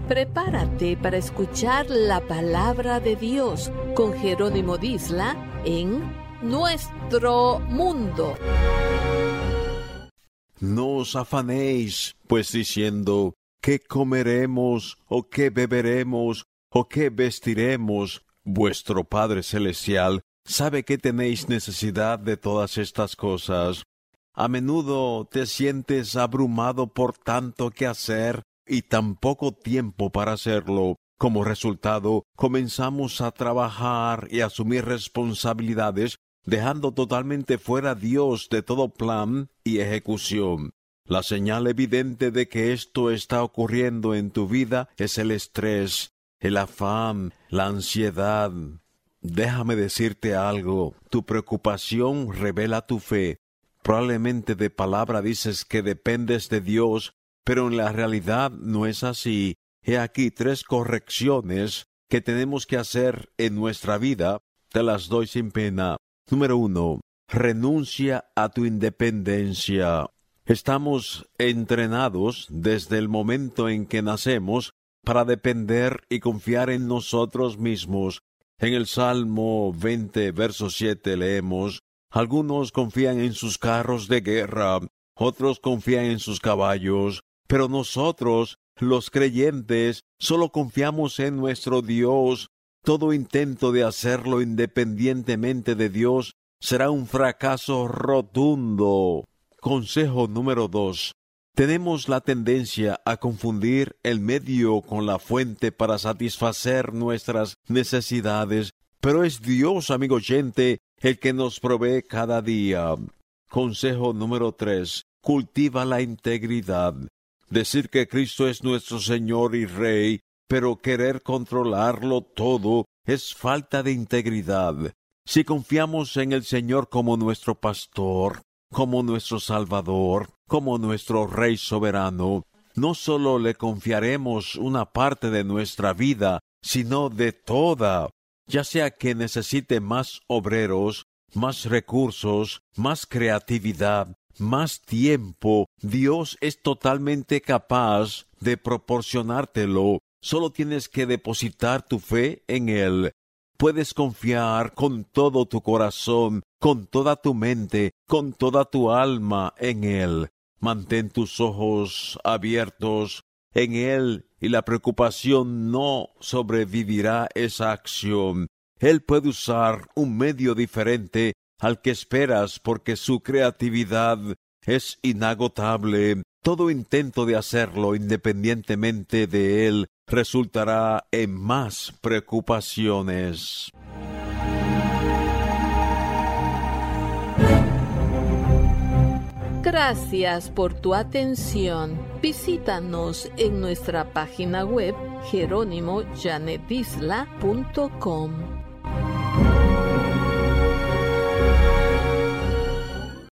Prepárate para escuchar la palabra de Dios con Jerónimo Disla en Nuestro Mundo. No os afanéis, pues diciendo, ¿qué comeremos, o qué beberemos, o qué vestiremos? Vuestro Padre Celestial sabe que tenéis necesidad de todas estas cosas. A menudo te sientes abrumado por tanto que hacer y tan poco tiempo para hacerlo. Como resultado, comenzamos a trabajar y asumir responsabilidades, dejando totalmente fuera a Dios de todo plan y ejecución. La señal evidente de que esto está ocurriendo en tu vida es el estrés, el afán, la ansiedad. Déjame decirte algo, tu preocupación revela tu fe. Probablemente de palabra dices que dependes de Dios, pero en la realidad no es así. He aquí 3 correcciones que tenemos que hacer en nuestra vida. Te las doy sin pena. Número 1. Renuncia a tu independencia. Estamos entrenados desde el momento en que nacemos para depender y confiar en nosotros mismos. En el Salmo 20, verso 7 leemos: algunos confían en sus carros de guerra, otros confían en sus caballos, pero nosotros, los creyentes, solo confiamos en nuestro Dios. Todo intento de hacerlo independientemente de Dios será un fracaso rotundo. Consejo número 2. Tenemos la tendencia a confundir el medio con la fuente para satisfacer nuestras necesidades, pero es Dios, amigo oyente, el que nos provee cada día. Consejo número 3. Cultiva la integridad. Decir que Cristo es nuestro Señor y Rey, pero querer controlarlo todo, es falta de integridad. Si confiamos en el Señor como nuestro pastor, como nuestro Salvador, como nuestro Rey soberano, no solo le confiaremos una parte de nuestra vida, sino de toda, ya sea que necesite más obreros, más recursos, más creatividad, más tiempo. Dios es totalmente capaz de proporcionártelo. Solo tienes que depositar tu fe en Él. Puedes confiar con todo tu corazón, con toda tu mente, con toda tu alma en Él. Mantén tus ojos abiertos en Él y la preocupación no sobrevivirá esa acción. Él puede usar un medio diferente al que esperas porque su creatividad es inagotable. Todo intento de hacerlo independientemente de Él resultará en más preocupaciones. Gracias por tu atención. Visítanos en nuestra página web jeronimoyanedisla.com.